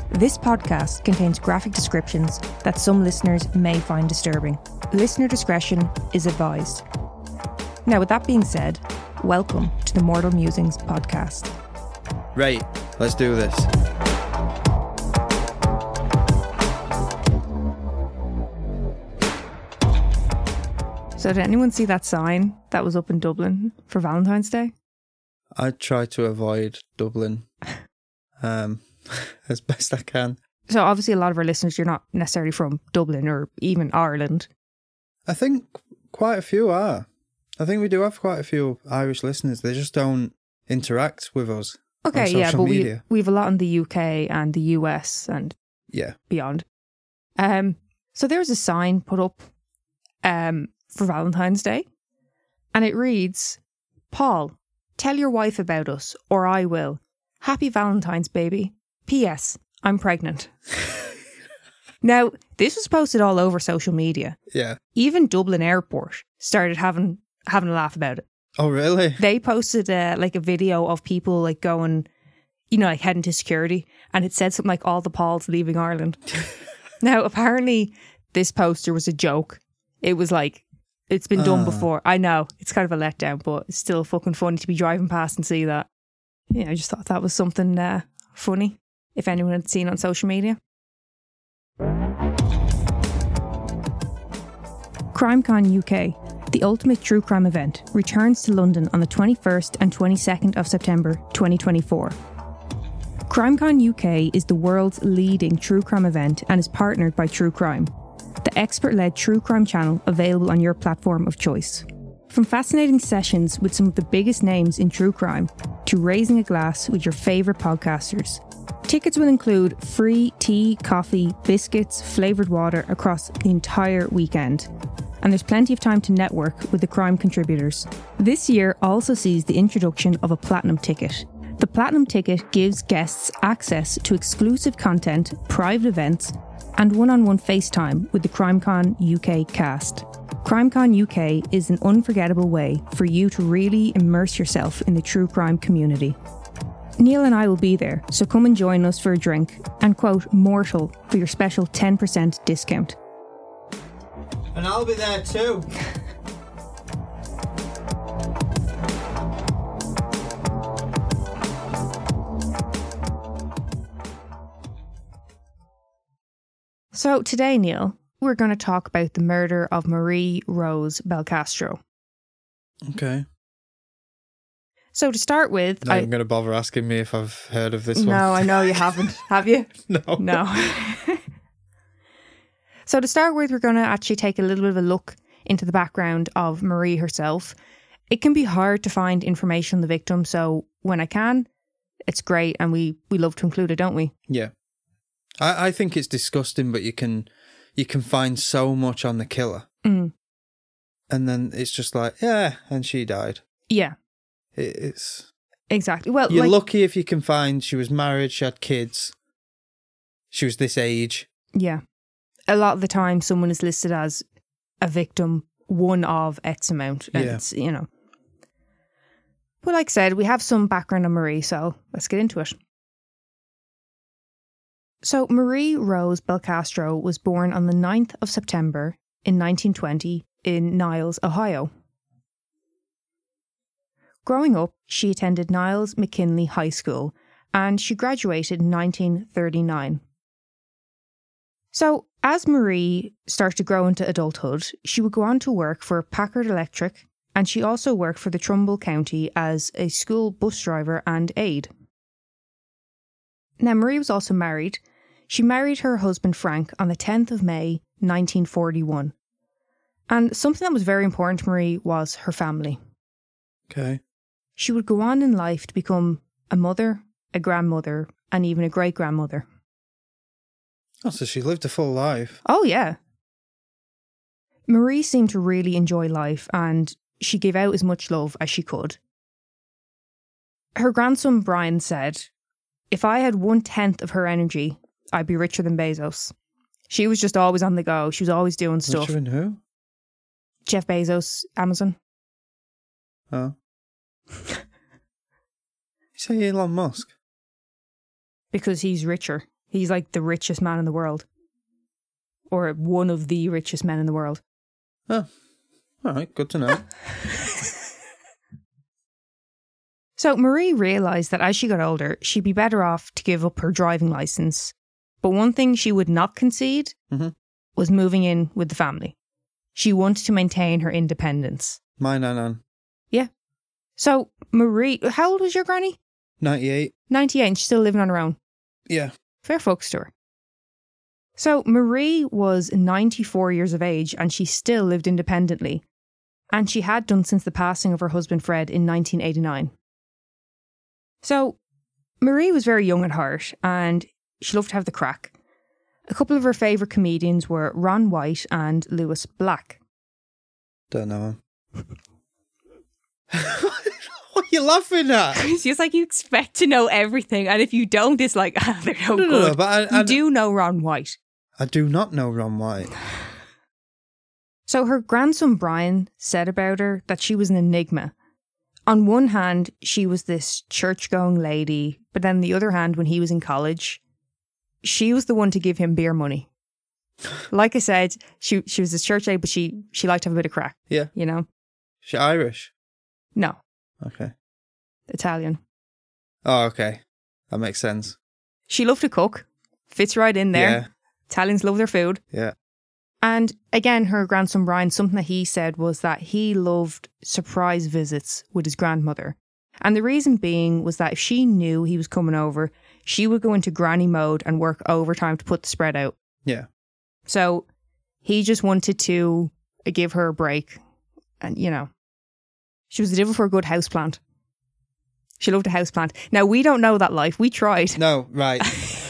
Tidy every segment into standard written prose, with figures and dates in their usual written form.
This podcast contains graphic descriptions that some listeners may find disturbing. Listener discretion is advised. Now, with that being said, welcome to the Mortal Musings podcast. Right, let's do this. So did anyone see that sign that was up in Dublin for Valentine's Day? I try to avoid Dublin as best I can. So obviously a lot of our listeners, you're not necessarily from Dublin or even Ireland. I think quite a few are. I think we do have quite a few Irish listeners. They just don't interact with us on social media. We have a lot in the UK and the US and beyond. So there was a sign put up for Valentine's Day, and it reads, "Paul, tell your wife about us, or I will. Happy Valentine's, baby. P.S. I'm pregnant." Now, this was posted all over social media. Yeah. Even Dublin Airport started having a laugh about it. Oh, really? They posted a video of people like going, like heading to security, and it said something like all the Pauls leaving Ireland. Now, apparently, this poster was a joke. It was like, it's been done before. I know, it's kind of a letdown, but it's still fucking funny to be driving past and see that. Yeah, I just thought that was something funny, if anyone had seen on social media. CrimeCon UK, the ultimate true crime event, returns to London on the 21st and 22nd of September 2024. CrimeCon UK is the world's leading true crime event and is partnered by True Crime, the expert-led true crime channel available on your platform of choice. From fascinating sessions with some of the biggest names in true crime to raising a glass with your favourite podcasters. Tickets will include free tea, coffee, biscuits, flavoured water across the entire weekend. And there's plenty of time to network with the crime contributors. This year also sees the introduction of a platinum ticket. The platinum ticket gives guests access to exclusive content, private events, and one-on-one FaceTime with the CrimeCon UK cast. CrimeCon UK is an unforgettable way for you to really immerse yourself in the true crime community. Neil and I will be there, so come and join us for a drink and quote Mortal for your special 10% discount. And I'll be there too. So today, Neil, we're going to talk about the murder of Marie Rose Belcastro. Okay. So to start with... Not even going to bother asking me if I've heard of this one. No, I know you haven't. Have you? No. So to start with, we're going to actually take a little bit of a look into the background of Marie herself. It can be hard to find information on the victim, so when I can, it's great, and we love to include it, don't we? Yeah. I think it's disgusting, but you can find so much on the killer. Mm. And then it's just like, yeah, and she died. Yeah. It's... Exactly. Well, you're lucky if you can find she was married, she had kids, she was this age. Yeah. A lot of the time someone is listed as a victim, one of X amount. And it's, But like I said, we have some background on Marie, so let's get into it. So Marie Rose Belcastro was born on the 9th of September in 1920 in Niles, Ohio. Growing up, she attended Niles McKinley High School and she graduated in 1939. So as Marie started to grow into adulthood, she would go on to work for Packard Electric, and she also worked for the Trumbull County as a school bus driver and aide. Now, Marie was also married. She married her husband Frank on the 10th of May, 1941. And something that was very important to Marie was her family. Okay. She would go on in life to become a mother, a grandmother, and even a great-grandmother. Oh, so she lived a full life. Oh, yeah. Marie seemed to really enjoy life, and she gave out as much love as she could. Her grandson Brian said, "If I had 1/10 of her energy, I'd be richer than Bezos." She was just always on the go. She was always doing stuff. Richer than who? Jeff Bezos, Amazon. Oh. You say Elon Musk? Because he's richer. He's like the richest man in the world. Or one of the richest men in the world. Oh, all right, good to know. So Marie realised that as she got older, she'd be better off to give up her driving licence. But one thing she would not concede was moving in with the family. She wanted to maintain her independence. My nan. Yeah. So Marie, how old was your granny? 98. 98, and she's still living on her own. Yeah. Fair fucks to her. So Marie was 94 years of age and she still lived independently. And she had done since the passing of her husband Fred in 1989. So Marie was very young at heart and she loved to have the crack. A couple of her favourite comedians were Ron White and Lewis Black. Don't know him. What are you laughing at? It's just like you expect to know everything, and if you don't, it's like, they're no good. No, but you do know Ron White. I do not know Ron White. So her grandson Brian said about her that she was an enigma. On one hand, she was this church-going lady, but then on the other hand, when he was in college, she was the one to give him beer money. Like I said, she was this church lady, but she liked to have a bit of crack. Yeah. You know? She Irish? No. Okay. Italian. Oh, okay. That makes sense. She loved to cook. Fits right in there. Yeah. Italians love their food. Yeah. And again, her grandson Brian, something that he said was that he loved surprise visits with his grandmother. And the reason being was that if she knew he was coming over, she would go into granny mode and work overtime to put the spread out. Yeah. So he just wanted to give her a break. And, you know, she was the devil for a good houseplant. She loved a houseplant. Now, we don't know that life. We tried. No, right.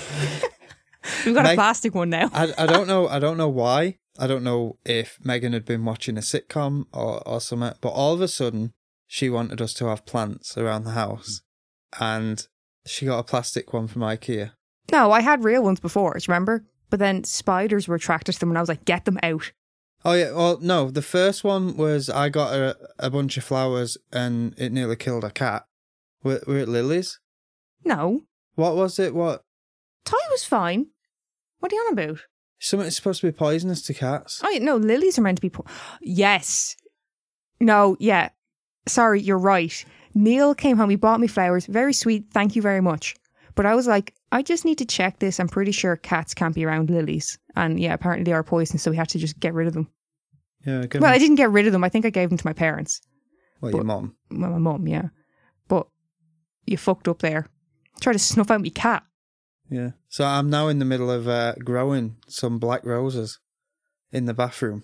We've got a plastic one now. I don't know. I don't know why. I don't know if Megan had been watching a sitcom or something, but all of a sudden she wanted us to have plants around the house, and she got a plastic one from IKEA. No, I had real ones before, do you remember? But then spiders were attracted to them and I was like, get them out. Oh yeah, well no, the first one was I got a bunch of flowers and it nearly killed a cat. Were it lilies? No. What was it? What? Ty was fine. What are you on about? Something's supposed to be poisonous to cats. Oh no, lilies are meant to be yes. No, yeah. Sorry, you're right. Neil came home, he bought me flowers. Very sweet, thank you very much. But I was like, I just need to check this. I'm pretty sure cats can't be around lilies. And yeah, apparently they are poisonous, so we had to just get rid of them. Yeah. Well, I didn't get rid of them. I think I gave them to my parents. Well, your mum. Well, my mum, yeah. But you fucked up there. Try to snuff out my cat. Yeah. So I'm now in the middle of growing some black roses in the bathroom.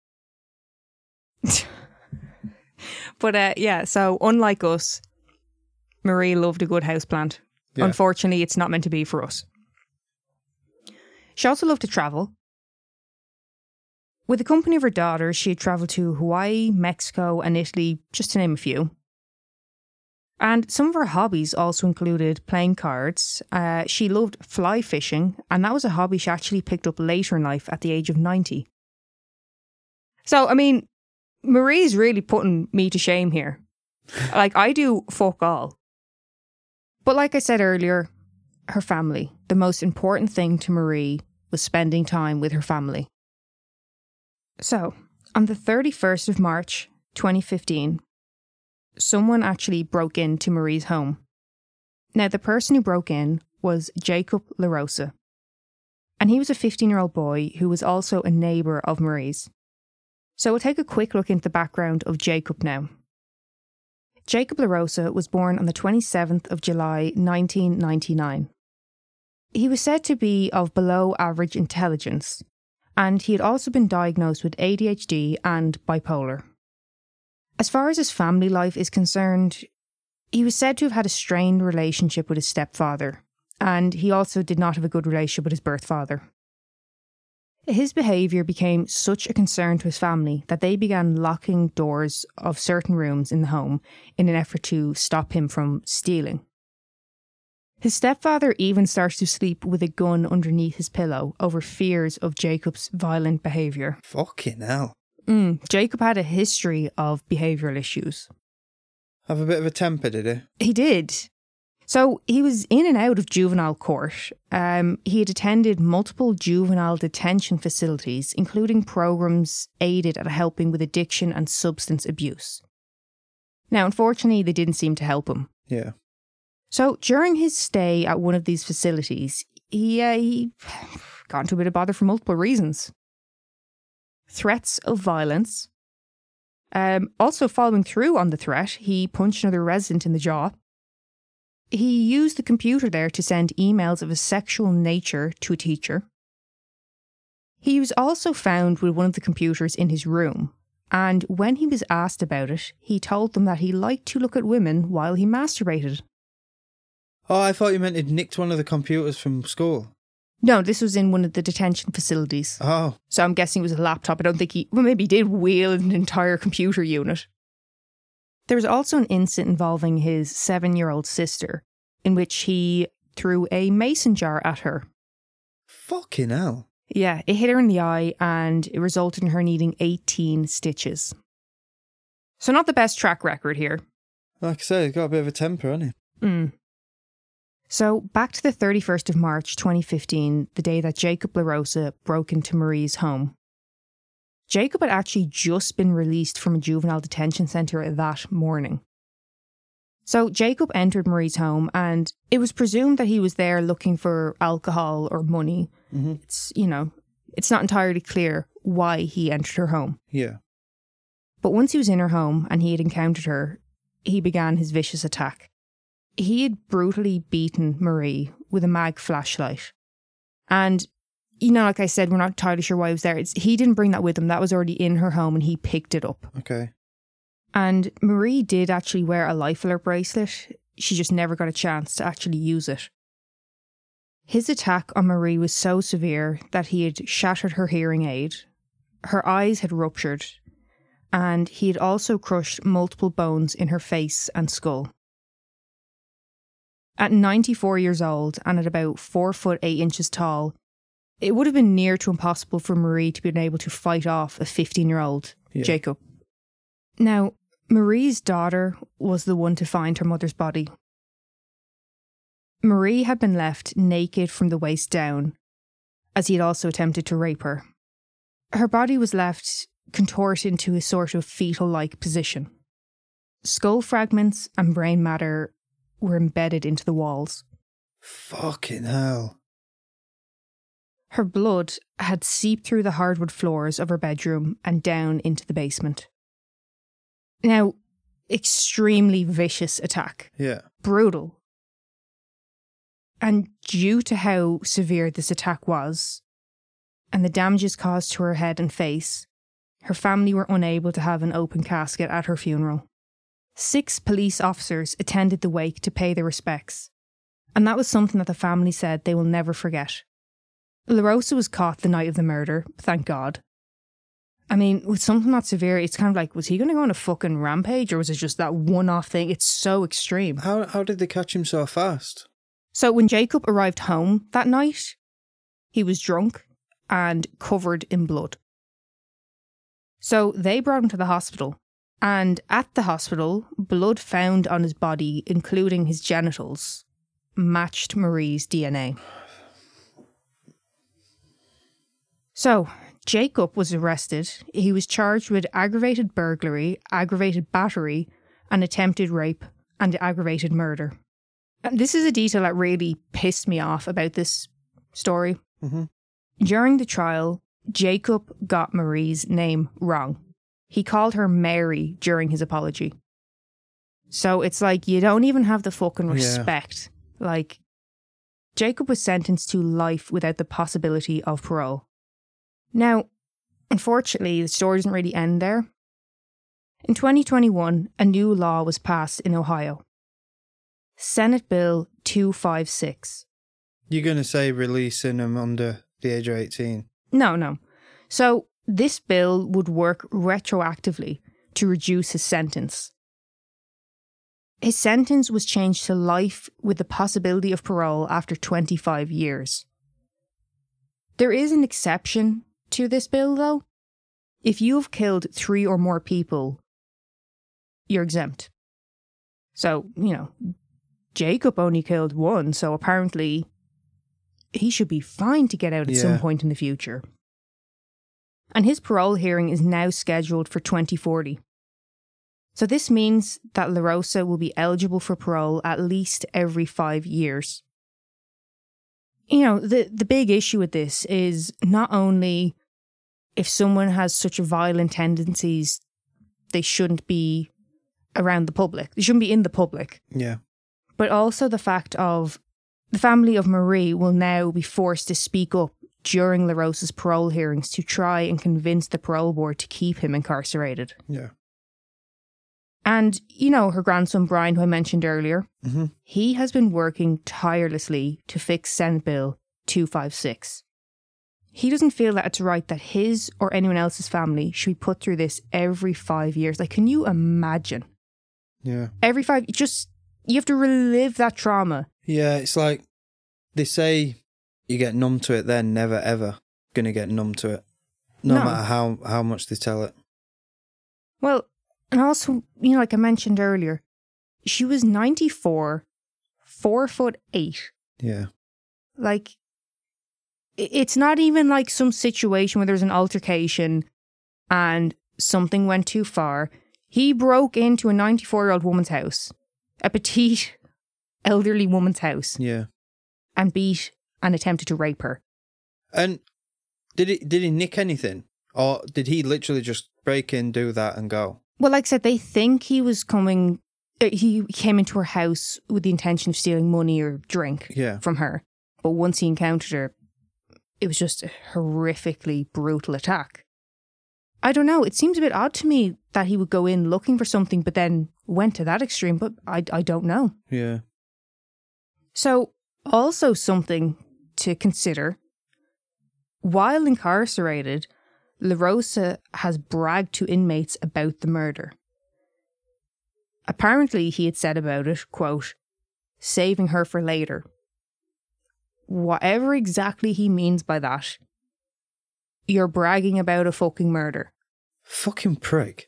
But yeah, so unlike us, Marie loved a good houseplant. Yeah. Unfortunately, it's not meant to be for us. She also loved to travel. With the company of her daughters, she had travelled to Hawaii, Mexico and Italy, just to name a few. And some of her hobbies also included playing cards. She loved fly fishing, and that was a hobby she actually picked up later in life at the age of 90. So, I mean, Marie's really putting me to shame here. Like, I do fuck all. But like I said earlier, her family. The most important thing to Marie was spending time with her family. So, on the 31st of March, 2015, someone actually broke into Marie's home. Now, the person who broke in was Jacob LaRosa. And he was a 15-year-old boy who was also a neighbour of Marie's. So we'll take a quick look into the background of Jacob now. Jacob LaRosa was born on the 27th of July 1999. He was said to be of below average intelligence, and he had also been diagnosed with ADHD and bipolar. As far as his family life is concerned, he was said to have had a strained relationship with his stepfather, and he also did not have a good relationship with his birth father. His behaviour became such a concern to his family that they began locking doors of certain rooms in the home in an effort to stop him from stealing. His stepfather even started to sleep with a gun underneath his pillow over fears of Jacob's violent behaviour. Fucking hell. Jacob had a history of behavioural issues. Have a bit of a temper, did he? He did. So he was in and out of juvenile court. He had attended multiple juvenile detention facilities, including programs aided at helping with addiction and substance abuse. Now, unfortunately, they didn't seem to help him. Yeah. So during his stay at one of these facilities, he got into a bit of bother for multiple reasons. Threats of violence. Also following through on the threat, he punched another resident in the jaw. He used the computer there to send emails of a sexual nature to a teacher. He was also found with one of the computers in his room, and when he was asked about it, he told them that he liked to look at women while he masturbated. Oh, I thought you meant he'd nicked one of the computers from school. No, this was in one of the detention facilities. Oh. So I'm guessing it was a laptop. I don't think maybe he did wheel an entire computer unit. There was also an incident involving his 7-year-old sister, in which he threw a mason jar at her. Fucking hell. Yeah, it hit her in the eye and it resulted in her needing 18 stitches. So not the best track record here. Like I say, he's got a bit of a temper, hasn't he? So back to the 31st of March 2015, the day that Jacob LaRosa broke into Marie's home. Jacob had actually just been released from a juvenile detention centre that morning. So Jacob entered Marie's home and it was presumed that he was there looking for alcohol or money. Mm-hmm. It's not entirely clear why he entered her home. Yeah. But once he was in her home and he had encountered her, he began his vicious attack. He had brutally beaten Marie with a mag flashlight. And, like I said, we're not entirely sure why he was there. He didn't bring that with him. That was already in her home and he picked it up. Okay. And Marie did actually wear a life alert bracelet. She just never got a chance to actually use it. His attack on Marie was so severe that he had shattered her hearing aid. Her eyes had ruptured. And he had also crushed multiple bones in her face and skull. At 94 years old and at about 4 foot 8 inches tall, it would have been near to impossible for Marie to be able to fight off a 15-year-old Jacob. Now, Marie's daughter was the one to find her mother's body. Marie had been left naked from the waist down, as he had also attempted to rape her. Her body was left contorted into a sort of fetal-like position. Skull fragments and brain matter were embedded into the walls. Fucking hell. Her blood had seeped through the hardwood floors of her bedroom and down into the basement. Now, extremely vicious attack. Yeah. Brutal. And due to how severe this attack was, and the damages caused to her head and face, her family were unable to have an open casket at her funeral. 6 police officers attended the wake to pay their respects, and that was something that the family said they will never forget. LaRosa was caught the night of the murder, thank God. I mean, with something that severe, it's kind of like, was he going to go on a fucking rampage, or was it just that one-off thing? It's so extreme. How did they catch him so fast? So when Jacob arrived home that night, he was drunk and covered in blood. So they brought him to the hospital. And at the hospital, blood found on his body, including his genitals, matched Marie's DNA. So, Jacob was arrested. He was charged with aggravated burglary, aggravated battery, and attempted rape, and aggravated murder. And this is a detail that really pissed me off about this story. Mm-hmm. During the trial, Jacob got Marie's name wrong. He called her Mary during his apology. So it's like, you don't even have the fucking respect. Yeah. Like, Jacob was sentenced to life without the possibility of parole. Now, unfortunately, the story doesn't really end there. In 2021, a new law was passed in Ohio. Senate Bill 256. You're going to say releasing him under the age of 18? No. So, this bill would work retroactively to reduce his sentence. His sentence was changed to life with the possibility of parole after 25 years. There is an exception to this bill, though. If you have killed 3 or more people, you're exempt. So, Jacob only killed one, so apparently he should be fine to get out at some point in the future. And his parole hearing is now scheduled for 2040. So this means that LaRosa will be eligible for parole at least every 5 years. You know, the big issue with this is not only if someone has such violent tendencies, they shouldn't be around the public. They shouldn't be in the public. Yeah. But also the fact of the family of Marie will now be forced to speak up during LaRosa's parole hearings to try and convince the parole board to keep him incarcerated. Yeah. And, you know, her grandson Brian, who I mentioned earlier, he has been working tirelessly to fix Senate Bill 256. He doesn't feel that it's right that his or anyone else's family should be put through this every 5 years. Like, can you imagine? Yeah. Every 5, you have to relive that trauma. Yeah, it's like they say you get numb to it, they're never ever going to get numb to it. No matter how much they tell it. Well, and also, you know, like I mentioned earlier, she was 94, 4'8". Yeah. Like, it's not even like some situation where there's an altercation and something went too far. He broke into a 94-year-old woman's house, a petite, elderly woman's house. Yeah. And beat and attempted to rape her. And did he nick anything? Or did he literally just break in, do that and go? Well, like I said, they think he came into her house with the intention of stealing money or drink from her. But once he encountered her, it was just a horrifically brutal attack. I don't know. It seems a bit odd to me that he would go in looking for something, but then went to that extreme. But I don't know. Yeah. So, also something to consider. While incarcerated, LaRosa has bragged to inmates about the murder. Apparently, he had said about it, quote, saving her for later. Whatever exactly he means by that, you're bragging about a fucking murder. Fucking prick.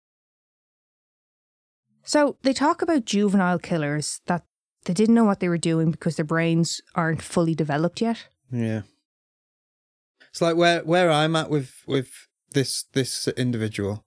So, they talk about juvenile killers, that they didn't know what they were doing because their brains aren't fully developed yet. Yeah. It's like where I'm at with this individual.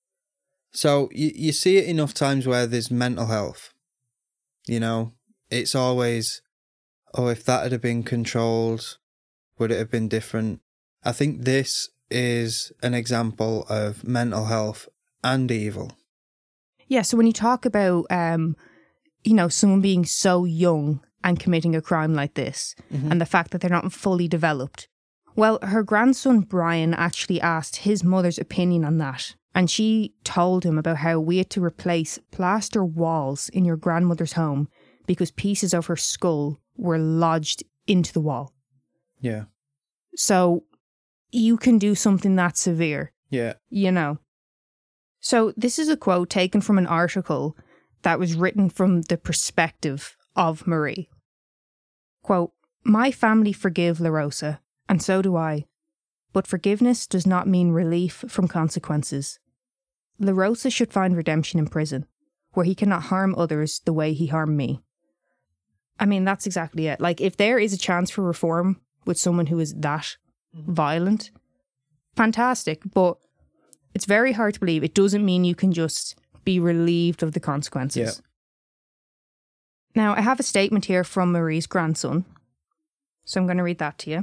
So you see it enough times where there's mental health. You know, it's always, oh, if that had been controlled, would it have been different? I think this is an example of mental health and evil. Yeah, so when you talk about, you know, someone being so young and committing a crime like this, and the fact that they're not fully developed, well, her grandson Brian actually asked his mother's opinion on that. And she told him about how we had to replace plaster walls in your grandmother's home because pieces of her skull were lodged into the wall. Yeah. So you can do something that severe. Yeah. You know. So this is a quote taken from an article that was written from the perspective of Marie. Quote, my family forgive LaRosa, and so do I. But forgiveness does not mean relief from consequences. LaRosa should find redemption in prison, where he cannot harm others the way he harmed me. I mean, that's exactly it. Like, if there is a chance for reform with someone who is that violent, fantastic. But it's very hard to believe. It doesn't mean you can just be relieved of the consequences. Yeah. Now, I have a statement here from Marie's grandson, so I'm going to read that to you.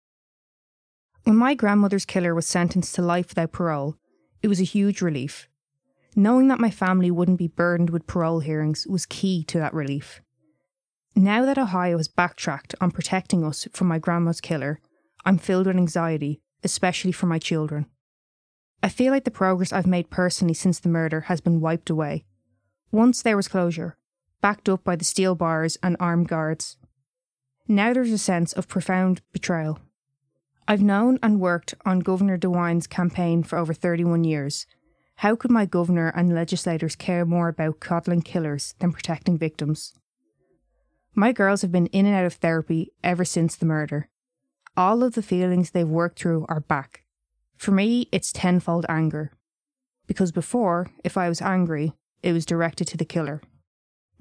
When my grandmother's killer was sentenced to life without parole, it was a huge relief. Knowing that my family wouldn't be burdened with parole hearings was key to that relief. Now that Ohio has backtracked on protecting us from my grandma's killer, I'm filled with anxiety, especially for my children. I feel like the progress I've made personally since the murder has been wiped away. Once there was closure, backed up by the steel bars and armed guards. Now there's a sense of profound betrayal. I've known and worked on Governor DeWine's campaign for over 31 years. How could my governor and legislators care more about coddling killers than protecting victims? My girls have been in and out of therapy ever since the murder. All of the feelings they've worked through are back. For me, it's tenfold anger. Because before, if I was angry, it was directed to the killer.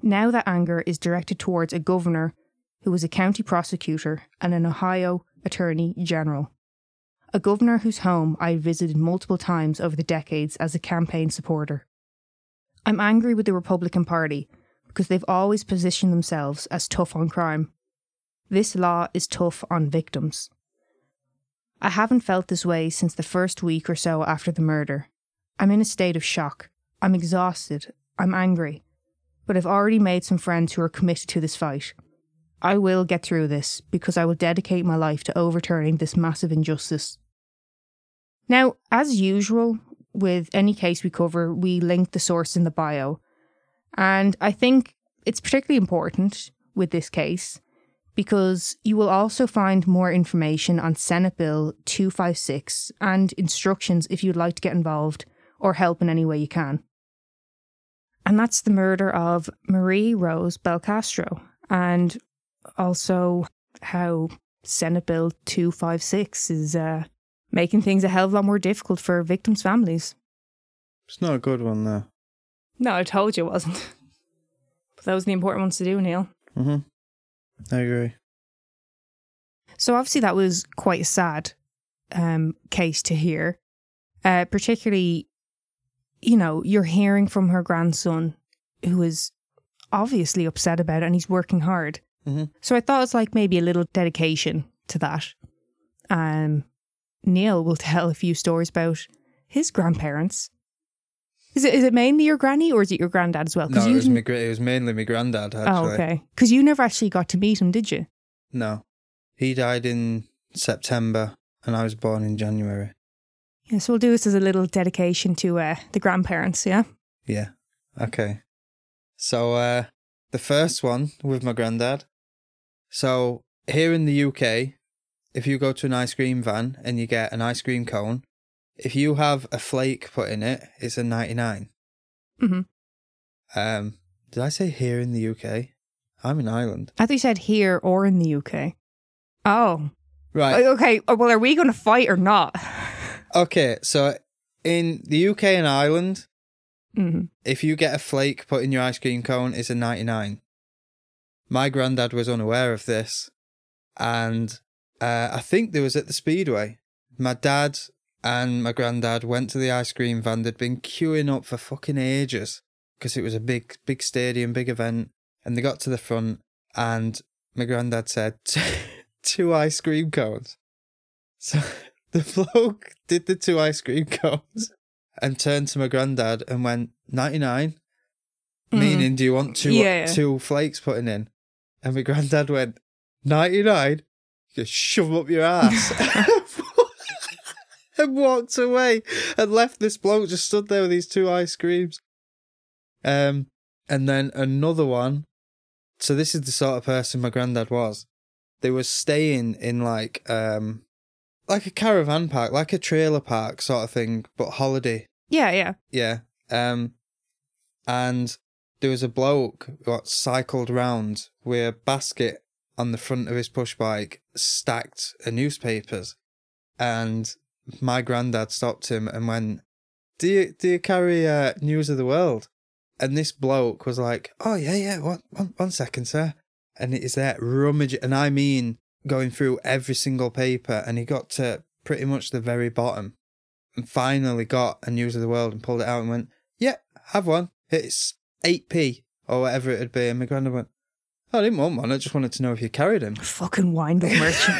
Now that anger is directed towards a governor who was a county prosecutor and an Ohio Attorney General. A governor whose home I visited multiple times over the decades as a campaign supporter. I'm angry with the Republican Party because they've always positioned themselves as tough on crime. This law is tough on victims. I haven't felt this way since the first week or so after the murder. I'm in a state of shock. I'm exhausted. I'm angry. But I've already made some friends who are committed to this fight. I will get through this because I will dedicate my life to overturning this massive injustice. Now, as usual, with any case we cover, we link the source in the bio. And I think it's particularly important with this case because you will also find more information on Senate Bill 256 and instructions if you'd like to get involved or help in any way you can. And that's the murder of Marie Rose Belcastro, and also how Senate Bill 256 is making things a hell of a lot more difficult for victims' families. It's not a good one, though. No, I told you it wasn't. But those are the important ones to do, Neil. Mm-hmm. I agree. So obviously that was quite a sad case to hear. Particularly, you know, you're hearing from her grandson who is obviously upset about it and he's working hard. Mm-hmm. So I thought it's like maybe a little dedication to that. Neil will tell a few stories about his grandparents. Is it mainly your granny or is it your granddad as well? No, it was mainly my granddad, actually. Oh, okay. Because you never actually got to meet him, did you? No. He died in September and I was born in January. Yeah, so we'll do this as a little dedication to the grandparents, yeah? Yeah. Okay. So, the first one with my granddad. So, here in the UK, if you go to an ice cream van and you get an ice cream cone, if you have a flake put in it, it's a 99. Mm-hmm. Did I say here in the UK? I'm in Ireland. I thought you said here or in the UK. Oh. Right. Okay, well, are we going to fight or not? Okay, so in the UK and Ireland, Mm-hmm. if you get a flake put in your ice cream cone, it's a 99. My granddad was unaware of this, and I think there was at the Speedway. My dad and my granddad went to the ice cream van. They'd been queuing up for fucking ages because it was a big stadium, big event, and they got to the front, and my granddad said, 2 ice cream cones. So the bloke did the 2 ice cream cones and turned to my granddad and went, 99? Meaning, do you want two flakes putting in? And my granddad went, 99? Just shove them up your ass. And walked away and left this bloke just stood there with these 2 ice creams. And then another one. So this is the sort of person my granddad was. They were staying in like a caravan park, like a trailer park sort of thing, but holiday. Yeah. Yeah. And there was a bloke who got cycled round with a basket on the front of his push bike stacked of newspapers. And my granddad stopped him and went, do you carry News of the World? And this bloke was like, oh, yeah, one second, sir. And it is there rummaging, and I mean going through every single paper, and he got to pretty much the very bottom and finally got a News of the World and pulled it out and went, yeah, have one. It's 8p or whatever it would be. And my granddad went, oh, I didn't want one. I just wanted to know if you carried him. Fucking wind-up merchant.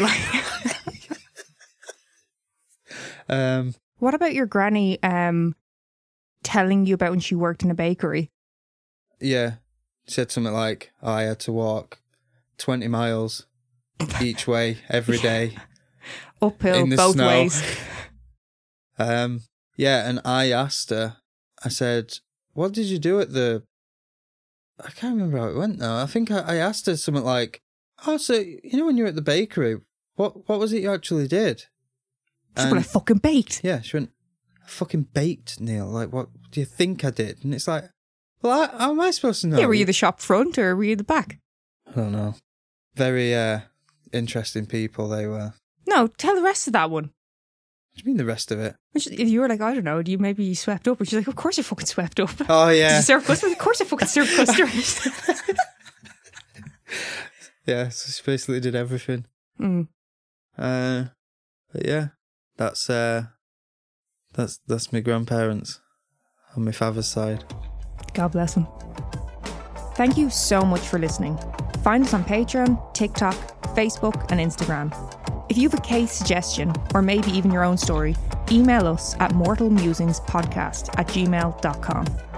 What about your granny telling you about when she worked in a bakery? Yeah. She said something like, oh, I had to walk 20 miles each way every day. Uphill in the both snow. ways. Yeah, and I asked her, I said, what did you do at the... I can't remember how it went now. I think I asked her something like, oh, so, you know when you were at the bakery, what was it you actually did? She's what I fucking baked. Yeah, she went, I fucking baked, Neil. Like, what do you think I did? And it's like, well, how am I supposed to know? Yeah, were you the shop front or were you the back? I don't know. Very interesting people they were. No, tell the rest of that one. What do you mean the rest of it? If you were like, I don't know, do you maybe swept up? And she's like, of course you're fucking swept up. Oh, yeah. Serve customers? Of course I fucking serve customers. Yeah, so she basically did everything. Mm. But yeah, that's my grandparents on my father's side. God bless them. Thank you so much for listening. Find us on Patreon, TikTok, Facebook and Instagram. If you have a case suggestion, or maybe even your own story, email us at mortalmusingspodcast@gmail.com.